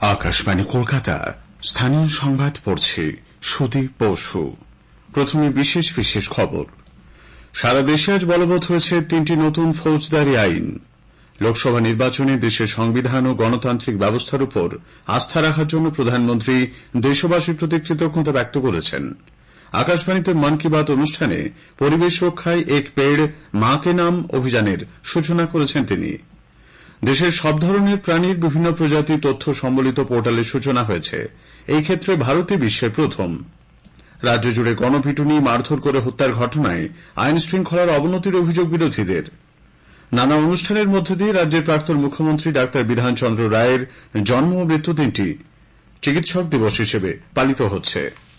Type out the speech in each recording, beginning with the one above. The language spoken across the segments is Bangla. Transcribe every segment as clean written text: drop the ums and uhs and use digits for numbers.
আকাশবাণী কলকাতা, স্থানীয় সংবাদ পড়ছে সুদীপ বসু। প্রথমে বিশেষ বিশেষ খবর। সারা দেশে আজ বলবৎ হয়েছে 3টি নতুন ফৌজদারি আইন। লোকসভা নির্বাচনে দেশের সংবিধান ও গণতান্ত্রিক ব্যবস্থার উপর আস্থা রাখার জন্য প্রধানমন্ত্রী দেশবাসীর প্রতি কৃতজ্ঞতা ব্যক্ত করেছেন। আকাশবাণীতে মন কি বাত অনুষ্ঠানে পরিবেশ রক্ষায় এক পেড় মা কে নাম অভিযানের সূচনা করেছেন তিনি। দেশের সব ধরনের প্রাণীর বিভিন্ন প্রজাতি তথ্য সম্বলিত পোর্টালের সূচনা হয়েছে। এই ক্ষেত্রে ভারতই বিশ্বের প্রথম। রাজ্য জুড়ে গণপিটুনি, মারধর করে হত্যার ঘটনায় আইন শৃঙ্খলার অবনতির অভিযোগ বিরোধীদের। নানা অনুষ্ঠানের মধ্য দিয়ে রাজ্যের প্রাক্তন মুখ্যমন্ত্রী ডাক্তার বিধানচন্দ্র রায়ের জন্ম ও মৃত্যুদিনটি চিকিৎসক দিবস হিসেবে পালিত হচ্ছে।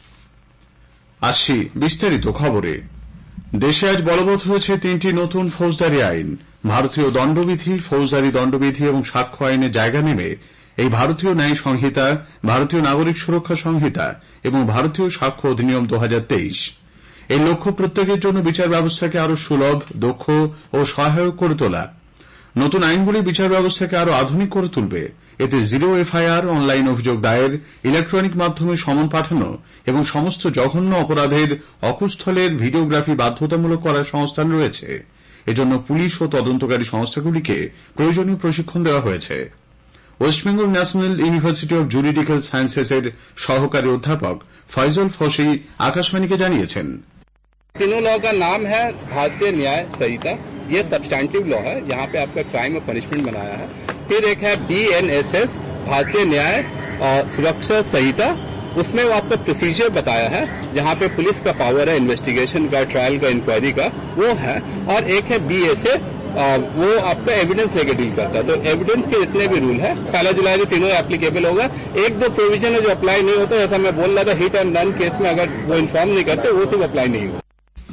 আসছি বিস্তারিত খবরে। দেশে আজ বলবৎ হয়েছে 3টি নতুন ফৌজদারি আইন। ভারতীয় দণ্ডবিধি, ফৌজদারি দণ্ডবিধি এবং সাক্ষ্য আইনে জায়গা নেবে এই ভারতীয় ন্যায় সংহিতা, ভারতীয় নাগরিক সুরক্ষা সংহিতা এবং ভারতীয় সাক্ষ্য অধিনিয়ম 2023। এর লক্ষ্য প্রত্যেকের জন্য বিচার ব্যবস্থাকে আরো সুলভ, দক্ষ ও সহায়ক করে তোলা। নতুন আইনগুলি বিচার ব্যবস্থাকে আরো আধুনিক করে তুলবে। এতে জিরো এফআইআর, অনলাইন অভিযোগ দায়ের, ইলেকট্রনিক মাধ্যমে সমন পাঠানো এবং সমস্ত জঘন্য অপরাধের অকুস্থলের ভিডিওগ্রাফি বাধ্যতামূলক করার সংস্থান রয়েছে। এজন্য পুলিশ ও তদন্তকারী সংস্থাগুলিকে প্রয়োজনীয় প্রশিক্ষণ দেওয়া হয়েছে। West Bengal national university of juridical সায়েন্সেসের সহকারী অধ্যাপক ফয়জল ফসি আকাশবাণীকে জানিয়েছেন, तीनों लॉ का नाम है भारतीय न्याय संहिता। ये सब्सटैंटिव लॉ है, यहाँ पे आपका क्राइम और पनिशमेंट बनाया है। फिर एक है BNSS, भारतीय न्याय और सुरक्षा संहिता। उसमें वो आपका प्रोसीजर बताया है, जहाँ पे पुलिस का पावर है इन्वेस्टिगेशन का, ट्रायल का, इंक्वायरी का, वो है। और एक है BSA, वो आपका एविडेंस लेके डील करता है। तो एविडेंस के जितने भी रूल है 1 जुलाई से तीनों एप्लीकेबल होगा। एक दो प्रोविजन है जो अप्लाई नहीं होता, जैसा मैं बोल रहा था हिट एंड रन केस में अगर वो इन्फॉर्म नहीं करते वो तो अप्लाई नहीं होगा।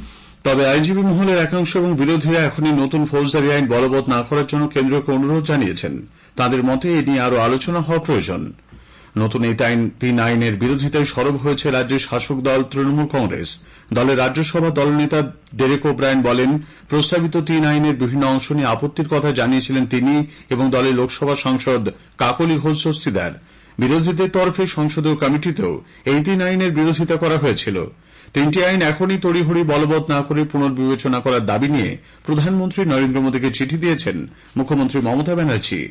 তবে আইনজীবী মহলের একাংশ এবং বিরোধীরা এখনই নতুন ফৌজদারি আইন বলবৎ না করার জন্য কেন্দ্রকে অনুরোধ জানিয়েছেন। তাদের মতে এ নিয়ে আরো আলোচনা হওয়া প্রয়োজন। নতুন এই 3 আইনের বিরোধিতায় সরব হয়েছে রাজ্যের শাসক দল তৃণমূল কংগ্রেস। দলের রাজ্যসভা দলনেতা ডেরেক ওব্রায়েন বলেন, প্রস্তাবিত 3 আইনের বিভিন্ন অংশ নিয়ে আপত্তির কথা জানিয়েছিলেন তিনি এবং দলের লোকসভা সাংসদ কাকলি ঘোষ দস্তিদার। বিরোধীদের তরফে সংসদীয় কমিটিতেও এই 3 আইনের বিরোধিতা করা হয়েছিল। 3টি আইন এখনই তড়িঘড়ি বলবৎ না করে পুনর্বিবেচনা করার দাবি নিয়ে প্রধানমন্ত্রী নরেন্দ্র মোদীকে চিঠি দিয়েছেন মুখ্যমন্ত্রী মমতা ব্যানার্জি।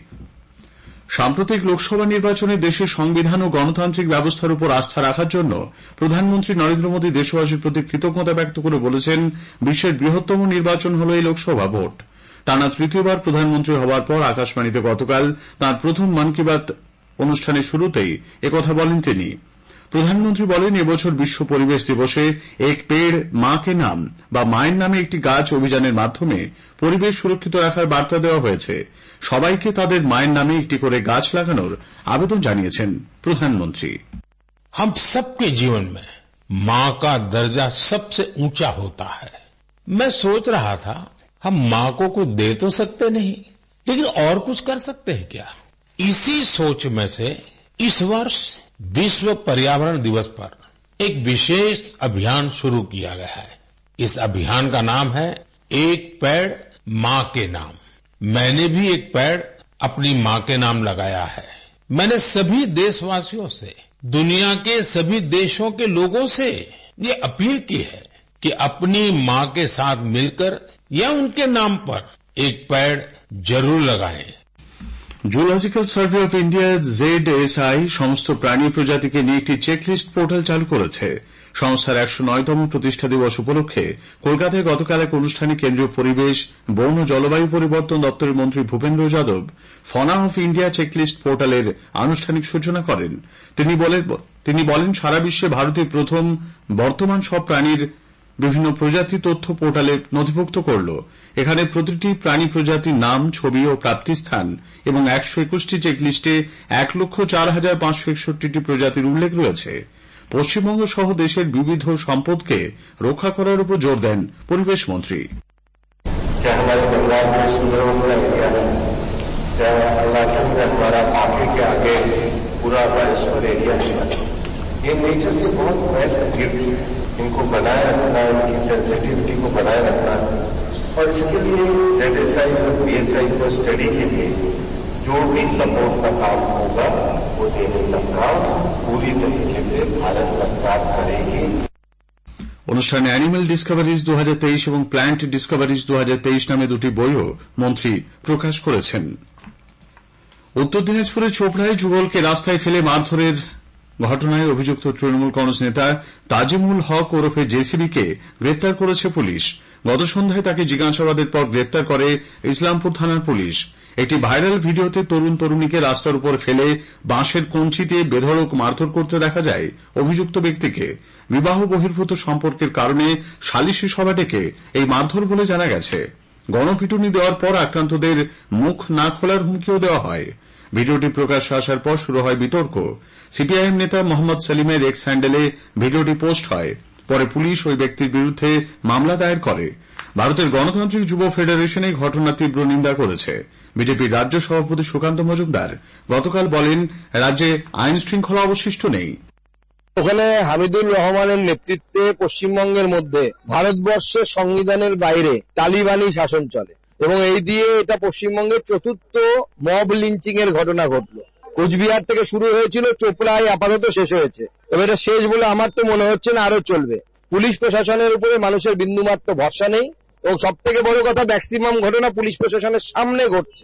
সাম্প্রতিক লোকসভা নির্বাচনে দেশের সংবিধান ও গণতান্ত্রিক ব্যবস্থার উপর আস্থা রাখার জন্য প্রধানমন্ত্রী নরেন্দ্র মোদী দেশবাসীর প্রতি কৃতজ্ঞতা ব্যক্ত করে বলেছেন, বিশ্বের বৃহত্তম নির্বাচন হল এই লোকসভা ভোট। টানা তৃতীয়বার প্রধানমন্ত্রী হওয়ার পর আকাশবাণীতে গতকাল তাঁর প্রথম মন কি বাত অনুষ্ঠানের শুরুতেই একথা বলেন তিনি। প্রধানমন্ত্রী বলেন, এবছর বিশ্ব পরিবেশ দিবসে এক পেড় মা কে নাম বা মায়ের নামে একটি গাছ অভিযানের মাধ্যমে পরিবেশ সুরক্ষিত রাখার বার্তা দেওয়া হয়েছে। সবাইকে তাদের মায়ের নামে একটি করে গাছ লাগানোর আবেদন জানিয়েছেন প্রধানমন্ত্রী। हम सबके जीवन में माँ का दर्जा सबसे ऊंचा होता है। मैं सोच रहा था हम माँ को कुछ दे तो सकते नहीं, लेकिन और कुछ कर सकते हैं क्या। इसी सोच में से इस वर्ष विश्व पर्यावरण दिवस पर एक विशेष अभियान शुरू किया गया है। इस अभियान का नाम है एक पेड़ माँ के नाम। मैंने भी एक पेड़ अपनी माँ के नाम लगाया है। मैंने सभी देशवासियों से, दुनिया के सभी देशों के लोगों से ये अपील की है कि अपनी माँ के साथ मिलकर या उनके नाम पर एक पेड़ जरूर लगाएं। Zoological survey of India ZSI সমস্ত প্রাণী প্রজাতিকে নিয়ে একটি চেকলিস্ট পোর্টাল চালু করেছে। সংস্থার 109তম প্রতিষ্ঠা দিবস উপলক্ষে কলকাতায় গতকাল এক অনুষ্ঠানে কেন্দ্রীয় পরিবেশ, বন ও জলবায়ু পরিবর্তন দপ্তরের মন্ত্রী Bhupendra Yadav fauna of India checklist পোর্টালের আনুষ্ঠানিক সূচনা করেন। তিনি বলেন, সারা বিশ্বে ভারতের প্রথম বর্তমান সব প্রাণীর বিভিন্ন প্রজাতি তথ্য পোর্টালে নথিভুক্ত করল। এখানে প্রতিটি প্রাণী প্রজাতির নাম, ছবি ও প্রাপ্তিস্থান এবং 121টি চেকলিস্টে 1,04,561টি প্রজাতির উল্লেখ রয়েছে। পশ্চিমবঙ্গ সহ দেশের বিবিধ সম্পদকে রক্ষা করার উপর জোর দেন পরিবেশ মন্ত্রী। चाहे हमारे बंगाल में सुंदरवन का एरिया है, चाहे अरुणाचल में हमारा आगे के पूरा बायोस्फीयर एरिया है, ये नेचर के बहुत बेस्ट गिफ्ट है। इनको बनाए रखना, इनकी सेंसिटिविटी को बनाए रखना, और इसके लिए ZSI और PSI को स्टडी के लिए जो भी सपोर्ट का काम होगा वो देने का काम पूरी तरीके से भारत सरकार करेगी। অনুষ্ঠানে অ্যানিমেল ডিসকভারিজ 2023 এবং প্ল্যান্ট ডিসকভারিজ 2023 নামে দুটি বইও মন্ত্রী প্রকাশ করেছেন। উত্তর দিনাজপুরের চোপড়ায় যুগলকে রাস্তায় ফেলে মারধরের ঘটনায় অভিযুক্ত তৃণমূল কংগ্রেস নেতা তাজিমুল হক ওরফে জেসিবিকে গ্রেপ্তার করেছে পুলিশ। গত সন্ধ্যায় তাকে জিজ্ঞাসাবাদের পর গ্রেপ্তার করে ইসলামপুর থানার পুলিশ। একটি ভাইরাল ভিডিওতে তরুণ তরুণীকে রাস্তার উপর ফেলে বাঁশের কঞ্চি দিয়ে বেধড়ক মারধর করতে দেখা যায় অভিযুক্ত ব্যক্তিকে। বিবাহ বহির্ভূত সম্পর্কের কারণে সালিশি সভা ডেকে এই মারধর বলে জানা গেছে। গণপিটুনি দেওয়ার পর আক্রান্তদের মুখ না খোলার হুমকিও দেওয়া হয়। ভিডিওটি প্রকাশ্যে আসার পর শুরু হয় বিতর্ক। সিপিআইএম নেতা মোহাম্মদ সেলিমের এক্স হ্যান্ডেলে ভিডিওটি পোস্ট হয়। পরে পুলিশ ওই ব্যক্তির বিরুদ্ধে মামলা দায়ের করে। ভারতের গণতান্ত্রিক যুব ফেডারেশন এই ঘটনার তীব্র নিন্দা করেছে। বিজেপির রাজ্য সভাপতি সুকান্ত মজুমদার গতকাল বলেন, রাজ্যে আইন শৃঙ্খলা অবশিষ্ট নেই। ওখানে হামিদুর রহমানের নেতৃত্বে পশ্চিমবঙ্গের মধ্যে ভারতবর্ষের সংবিধানের বাইরে তালিবানি শাসন চলে এবং এই দিয়ে এটা পশ্চিমবঙ্গের চতুর্থ মব লিঞ্চিং এর ঘটনা ঘটলো। কোচবিহার থেকে শুরু হয়েছিল, চোপড়ায় আপাতত শেষ হয়েছে। তবে এটা শেষ বলে আমার তো মনে হচ্ছে না, আরো চলবে। পুলিশ প্রশাসনের উপরে মানুষের বিন্দুমাত্র ভরসা নেই এবং সব থেকে বড় কথা, ম্যাক্সিমাম ঘটনা পুলিশ প্রশাসনের সামনে ঘটছে।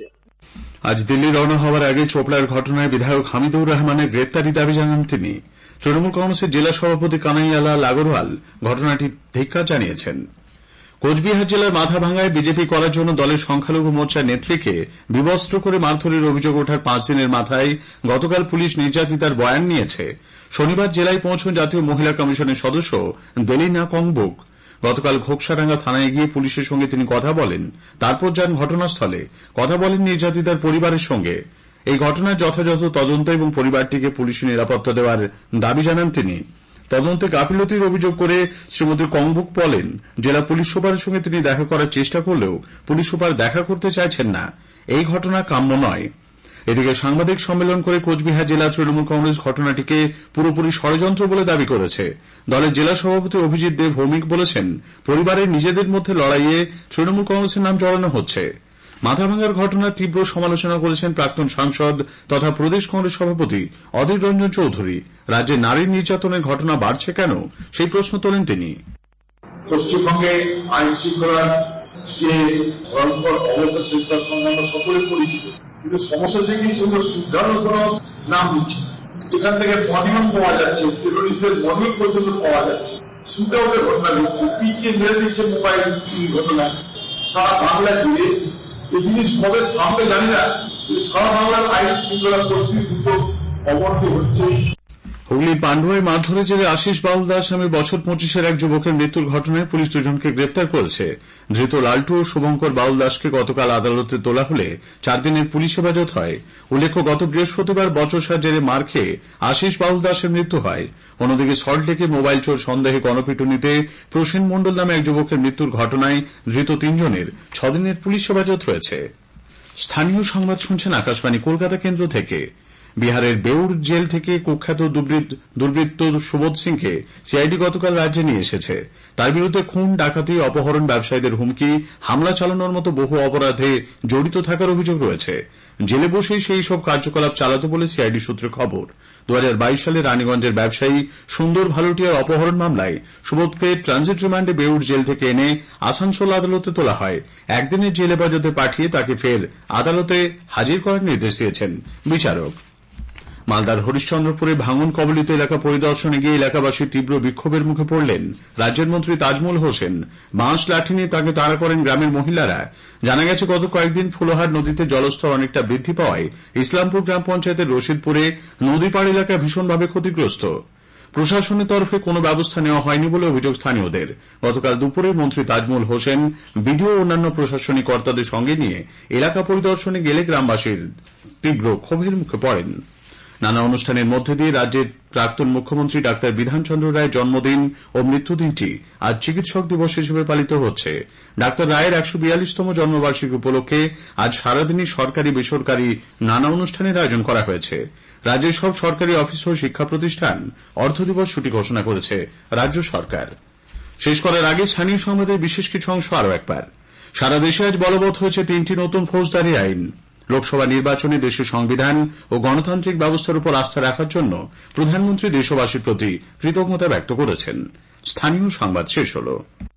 আজ দিল্লি রওনা হওয়ার আগে চোপড়ার ঘটনায় বিধায়ক হামিদুর রহমানের গ্রেপ্তারি দাবি জানান তিনি। তৃণমূল কংগ্রেসের জেলা সভাপতি কানাইয়ালাল আগরওয়াল ঘটনাটি ধিক্কার জানিয়েছেন। কোচবিহার জেলার মাথাভাঙ্গায় বিজেপি করার জন্য দলের সংখ্যালঘু মোর্চার নেত্রীকে বিবস্ত্র করে মারধরের অভিযোগ ওঠার 5 দিনের মাথায় গতকাল পুলিশ নির্যাতিতার বয়ান নিয়েছে। শনিবার জেলায় পৌঁছন জাতীয় মহিলা কমিশনের সদস্য দেলিনা কংবুক। গতকাল ঘোকসাডাঙ্গা থানায় গিয়ে পুলিশের সঙ্গে তিনি কথা বলেন, তারপর যান ঘটনাস্থলে। কথা বলেন নির্যাতিতার পরিবারের সঙ্গে। এই ঘটনার যথাযথ তদন্ত এবং পরিবারটিকে পুলিশি নিরাপত্তা দেওয়ার দাবি জানান তিনি। তদন্তে গাফিলতির অভিযোগ করে শ্রীমতী কংবুক বলেন, জেলা পুলিশ সুপারের সঙ্গে তিনি দেখা করার চেষ্টা করলেও পুলিশ সুপার দেখা করতে চাইছেন না। এই ঘটনা কাম্য নয়। এদিকে সাংবাদিক সম্মেলন করে কোচবিহার জেলা তৃণমূল কংগ্রেস ঘটনাটিকে পুরোপুরি ষড়যন্ত্র বলে দাবি করেছে। দলের জেলা সভাপতি অভিজিৎ দেব ভৌমিক বলেছেন, পরিবারের নিজেদের মধ্যে লড়াইয়ে তৃণমূল কংগ্রেসের নাম জড়ানো হচ্ছে। মাথাভাঙ্গার ঘটনার তীব্র সমালোচনা করেছেন প্রাক্তন সাংসদ তথা প্রদেশ কংগ্রেস সভাপতি অধীর রঞ্জন চৌধুরী। রাজ্যে নারী নির্যাতনের ঘটনা বাড়ছে কেন, সেই প্রশ্ন তোলেন তিনি। পশ্চিমবঙ্গে আইন শৃঙ্খলার যে ভয়ঙ্কর অবস্থা সেটার সঙ্গে আমরা সকলে পরিচিত, কিন্তু সমস্যা থেকে সেগুলো শুধরানোর কোন নাম নিচ্ছে। এখান থেকে মডিউল পাওয়া যাচ্ছে, টেরোরিস্টদের মডিউল পর্যন্ত পাওয়া যাচ্ছে। শুট আউটের ঘটনা ঘটছে, পিটিয়ে মেরে দিচ্ছে মোবাইল ঘটনা। সারা বাংলা জুড়ে এই জিনিস কবে থামবে জানি না, সারা বাংলার আইন শৃঙ্খলা পরিস্থিতি দ্রুত অবনতি হচ্ছে। হুগলির পান্ডুয়ায় মারধরের জেরে আশিস বাউল দাস নামে বছর 25-এর এক যুবকের মৃত্যুর ঘটনায় পুলিশ দুজনকে গ্রেপ্তার করেছে। ধৃত লালটু ও শুভঙ্কর বাউল দাসকে গতকাল আদালতে তোলা হলে 4 দিনের পুলিশ হেফাজত হয়। উল্লেখ্য, গত বৃহস্পতিবার বচসার জেরে মার খেয়ে আশিস বাউল দাসের মৃত্যু হয়। অন্যদিকে সল্টলেকে মোবাইল চোর সন্দেহে গণপিটুনিতে প্রসেন মণ্ডল নামে এক যুবকের মৃত্যুর ঘটনায় ধৃত 3 জনের 6 দিনের পুলিশ হেফাজত রয়েছে। স্থানীয় সংবাদ শুনছেন আকাশবাণী কলকাতা কেন্দ্র থেকে। বিহারের বেউর জেল থেকে কুখ্যাত দুর্বৃত্ত সুবোধ সিংকে সিআইডি গতকাল রাজ্যে নিয়ে এসেছে। তার বিরুদ্ধে খুন, ডাকাতি, অপহরণ, ব্যবসায়ীদের হুমকি, হামলা চালানোর মতো বহু অপরাধে জড়িত থাকার অভিযোগ রয়েছে। জেলে বসেই সেই সব কার্যকলাপ চালাত বলে সিআইডি সূত্রে খবর। 2022 সালে রানীগঞ্জের ব্যবসায়ী সুন্দর ভালুটিয়ার অপহরণ মামলায় সুবোধকে ট্রানজিট রিমান্ডে বেউর জেল থেকে এনে আসানসোল আদালতে তোলা হয়। একদিনের জেল হেফাজতে পাঠিয়ে তাকে ফের আদালতে হাজির করার নির্দেশ দিয়েছেন বিচারক। মালদার হরিশ্চন্দ্রপুরে ভাঙন কবলিত এলাকা পরিদর্শনে গিয়ে এলাকাবাসী তীব্র বিক্ষোভের মুখে পড়লেন। রাজ্যের মন্ত্রী তাজমুল হোসেন বাঁশ লাঠি নিয়ে তাকে তাড়া করেন গ্রামের মহিলারা। জানা গেছে, গত কয়েকদিন ফুলোহার নদীতে জলস্তর অনেকটা বৃদ্ধি পাওয়ায় ইসলামপুর গ্রাম পঞ্চায়েতের রশিদপুরে নদীপাড় এলাকা ভীষণভাবে ক্ষতিগ্রস্ত। প্রশাসনের তরফে কোনো ব্যবস্থা নেওয়া হয়নি বলে অভিযোগ স্থানীয়দের। গতকাল দুপুরে মন্ত্রী তাজমুল হোসেন বিডিও ও অন্যান্য প্রশাসনিক কর্তাদের সঙ্গে নিয়ে এলাকা পরিদর্শনে গেলে গ্রামবাসীর তীব্র ক্ষোভের মুখে পড়েন। নানা অনুষ্ঠানের মধ্যে দিয়ে রাজ্যের প্রাক্তন মুখ্যমন্ত্রী ডাক্তার বিধানচন্দ্র রায়ের জন্মদিন ও মৃত্যুদিনটি আজ চিকিৎসক দিবস হিসেবে পালিত হচ্ছে। ডাক্তার রায়ের 142তম জন্মবার্ষিকী উপলক্ষে আজ সারাদিনই সরকারি বেসরকারি নানা অনুষ্ঠানের আয়োজন করা হয়েছে। রাজ্যের সব সরকারি অফিস ও শিক্ষা প্রতিষ্ঠান অর্ধদিবস ছুটি ঘোষণা করেছে রাজ্য সরকার। শেষ করার আগে স্থানীয় সংবাদের বিশেষ কিছু অংশ আরও একবার। সারা দেশে আজ বলবৎ হয়েছে 3টি নতুন ফৌজদারি আইন। লোকসভা নির্বাচনে দেশের সংবিধান ও গণতান্ত্রিক ব্যবস্থার উপর আস্থা রাখার জন্য প্রধানমন্ত্রী দেশবাসীর প্রতি কৃতজ্ঞতা ব্যক্ত করেছেন। স্থানীয় সংবাদ শেষ হল।